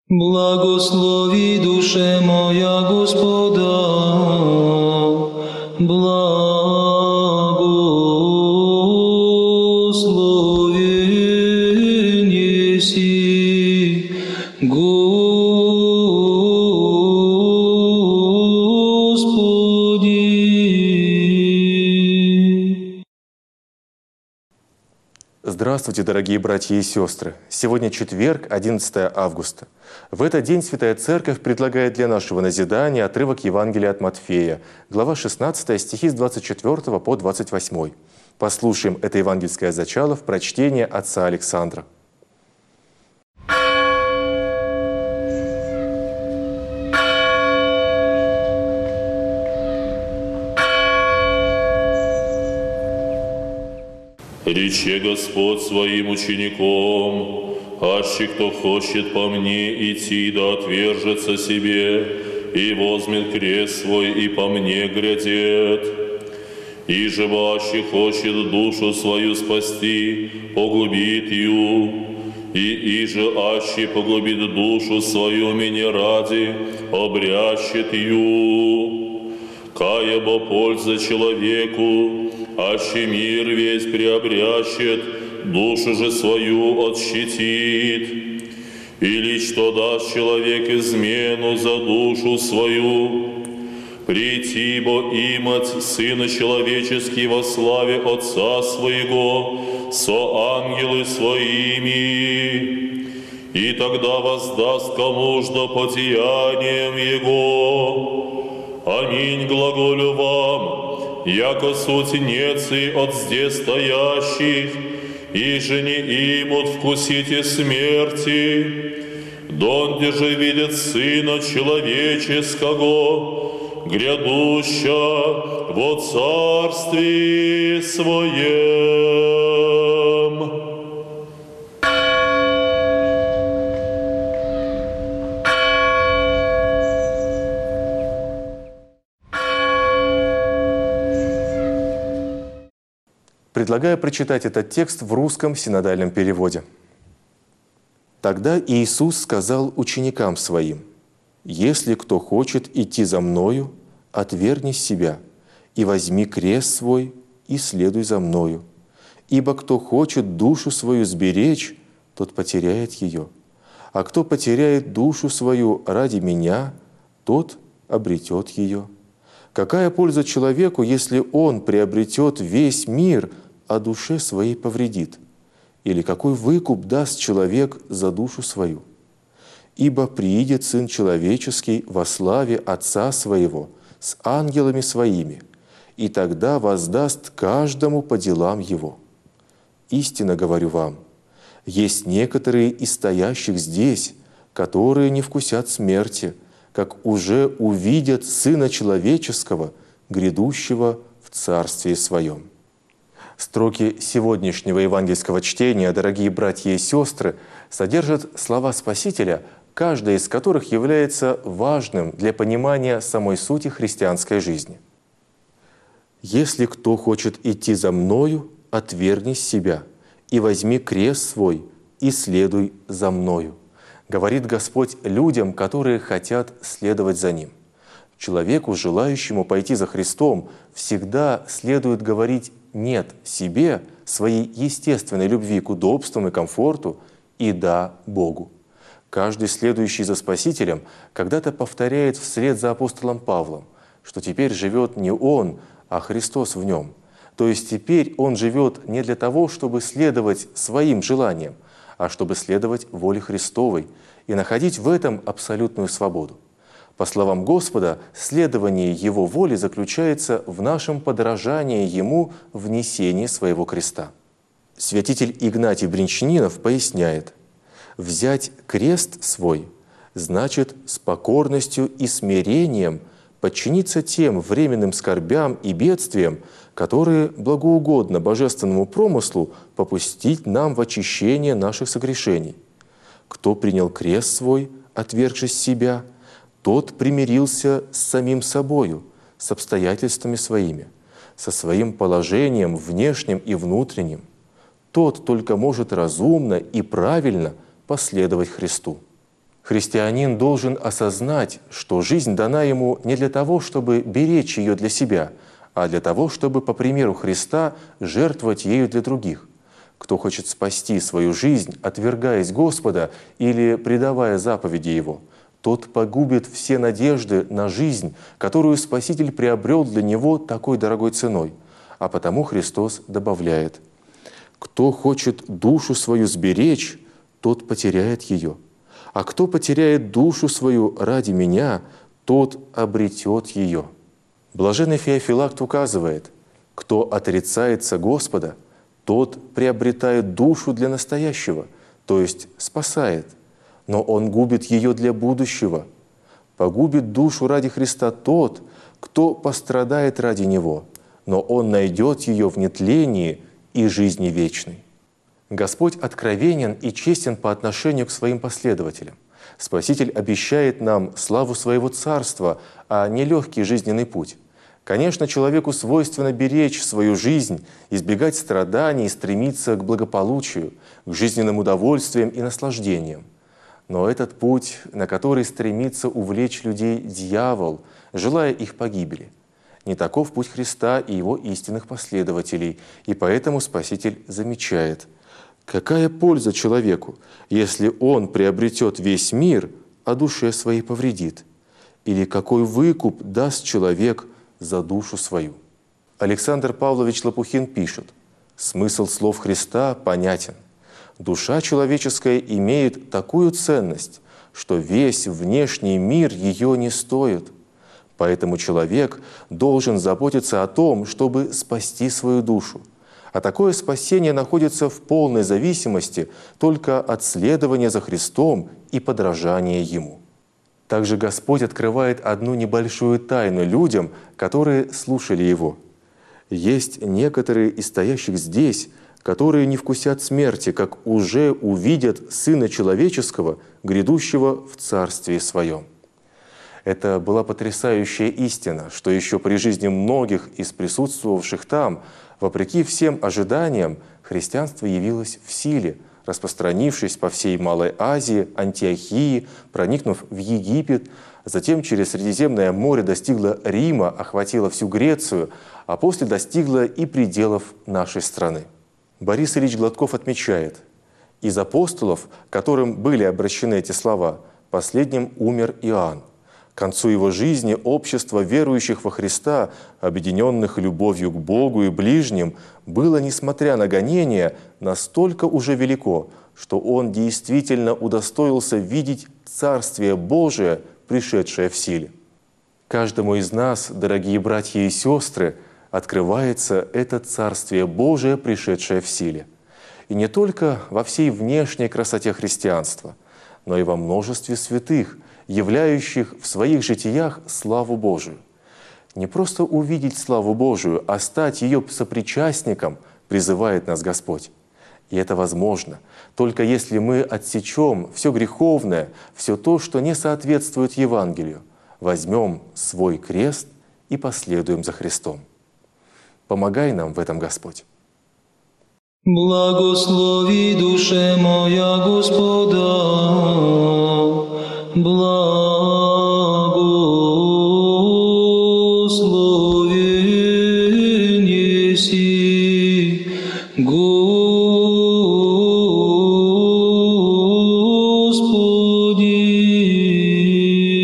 Благослови, душе моя, Господа, благословен еси, Господи. Здравствуйте, дорогие братья и сестры! Сегодня четверг, 11 августа. В этот день Святая Церковь предлагает для нашего назидания отрывок Евангелия от Матфея, глава 16, стихи с 24 по 28. Послушаем это евангельское зачало в прочтении отца Александра. Рече Господь своим учеником: «Аще кто хочет по мне идти, да отвержется себе, и возьмет крест свой, и по мне грядет. Иже аще хочет душу свою спасти, погубит ее, и иже аще погубит душу свою меня ради, обрящет ее. Кая бо польза человеку, аще мир весь приобрящет, душу же свою отщитит. Или что даст человек измену за душу свою? Прийти бо имать Сына Человеческий во славе Отца Своего со ангелы Своими, и тогда воздаст кому-жда по деяниям Его. Аминь, глаголю вам, яко сутенецы от здесь стоящих, и же не имут вкусите смерти, донде же видят Сына Человеческого, грядуща во Царстве Своем». Предлагаю прочитать этот текст в русском синодальном переводе. «Тогда Иисус сказал ученикам Своим: „Если кто хочет идти за Мною, отвергни себя, и возьми крест свой, и следуй за Мною. Ибо кто хочет душу свою сберечь, тот потеряет ее. А кто потеряет душу свою ради Меня, тот обретет ее. Какая польза человеку, если он приобретет весь мир, а душе своей повредит? Или какой выкуп даст человек за душу свою? Ибо приидет Сын Человеческий во славе Отца Своего с ангелами Своими, и тогда воздаст каждому по делам его. Истинно говорю вам, есть некоторые из стоящих здесь, которые не вкусят смерти, как уже увидят Сына Человеческого, грядущего в Царстве Своем». Строки сегодняшнего евангельского чтения, дорогие братья и сестры, содержат слова Спасителя, каждая из которых является важным для понимания самой сути христианской жизни. «Если кто хочет идти за Мною, отвергни себя, и возьми крест свой, и следуй за Мною», говорит Господь людям, которые хотят следовать за Ним. Человеку, желающему пойти за Христом, всегда следует говорить «нет» себе, своей естественной любви к удобствам и комфорту, и «да» Богу. Каждый, следующий за Спасителем, когда-то повторяет вслед за апостолом Павлом, что теперь живет не он, а Христос в нем. То есть теперь он живет не для того, чтобы следовать своим желаниям, а чтобы следовать воле Христовой и находить в этом абсолютную свободу. По словам Господа, следование Его воли заключается в нашем подражании Ему в несении своего креста. Святитель Игнатий Бринчанинов поясняет: «Взять крест свой значит с покорностью и смирением подчиниться тем временным скорбям и бедствиям, которые благоугодно божественному промыслу попустить нам в очищение наших согрешений. Кто принял крест свой, отвергшись себя, тот примирился с самим собою, с обстоятельствами своими, со своим положением внешним и внутренним. Тот только может разумно и правильно последовать Христу». Христианин должен осознать, что жизнь дана ему не для того, чтобы беречь ее для себя, а для того, чтобы, по примеру Христа, жертвовать ею для других. Кто хочет спасти свою жизнь, отвергаясь Господа или предавая заповеди Его, тот погубит все надежды на жизнь, которую Спаситель приобрел для него такой дорогой ценой. А потому Христос добавляет: «Кто хочет душу свою сберечь, тот потеряет ее. А кто потеряет душу свою ради Меня, тот обретет ее». Блаженный Феофилакт указывает: кто отрицается Господа, тот приобретает душу для настоящего, то есть спасает, но он губит ее для будущего. Погубит душу ради Христа тот, кто пострадает ради Него, но он найдет ее в нетлении и жизни вечной. Господь откровенен и честен по отношению к своим последователям. Спаситель обещает нам славу своего Царства, а не легкий жизненный путь. Конечно, человеку свойственно беречь свою жизнь, избегать страданий и стремиться к благополучию, к жизненным удовольствиям и наслаждениям. Но этот путь, на который стремится увлечь людей дьявол, желая их погибели, не таков путь Христа и Его истинных последователей, и поэтому Спаситель замечает: какая польза человеку, если он приобретет весь мир, а душе своей повредит? Или какой выкуп даст человек за душу свою? Александр Павлович Лопухин пишет: смысл слов Христа понятен. Душа человеческая имеет такую ценность, что весь внешний мир ее не стоит. Поэтому человек должен заботиться о том, чтобы спасти свою душу. А такое спасение находится в полной зависимости только от следования за Христом и подражания Ему. Также Господь открывает одну небольшую тайну людям, которые слушали Его. Есть некоторые из стоящих здесь, которые не вкусят смерти, как уже увидят Сына Человеческого, грядущего в Царстве Своем. Это была потрясающая истина, что еще при жизни многих из присутствовавших там, вопреки всем ожиданиям, христианство явилось в силе, распространившись по всей Малой Азии, Антиохии, проникнув в Египет, затем через Средиземное море достигло Рима, охватило всю Грецию, а после достигло и пределов нашей страны. Борис Ильич Гладков отмечает: из апостолов, которым были обращены эти слова, последним умер Иоанн. К концу его жизни общество верующих во Христа, объединенных любовью к Богу и ближним, было, несмотря на гонения, настолько уже велико, что он действительно удостоился видеть Царствие Божие, пришедшее в силе. Каждому из нас, дорогие братья и сестры, открывается это Царствие Божие, пришедшее в силе. И не только во всей внешней красоте христианства, но и во множестве святых, являющих в своих житиях славу Божию. Не просто увидеть славу Божию, а стать ее сопричастником призывает нас Господь. И это возможно, только если мы отсечем все греховное, все то, что не соответствует Евангелию, возьмем свой крест и последуем за Христом. Помогай нам в этом, Господь. Благослови душе моя Господа, благословен еси, Господи.